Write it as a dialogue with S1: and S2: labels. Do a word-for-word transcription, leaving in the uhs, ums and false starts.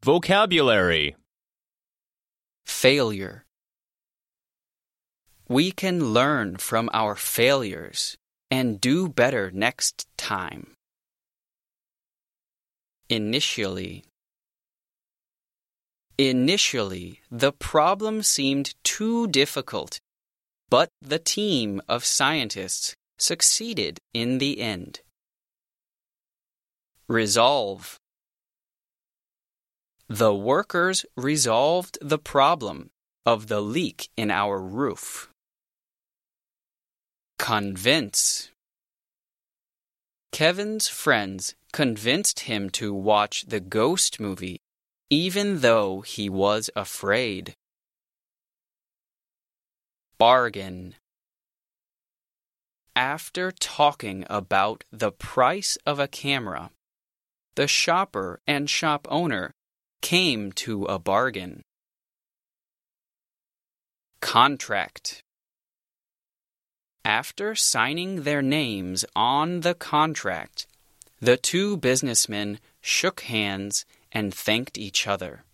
S1: Vocabulary.
S2: Failure. We can learn from our failures and do better next time. Initially. Initially, the problem seemed too difficult, but the team of scientists succeeded in the end. Resolve. The workers resolved the problem of the leak in our roof. Convince. Kevin's friends convinced him to watch the ghost movie, even though he was afraid. Bargain. After talking about the price of a camera, the shopper and shop owner came to a bargain. Contract. After signing their names on the contract, the two businessmen shook hands and thanked each other.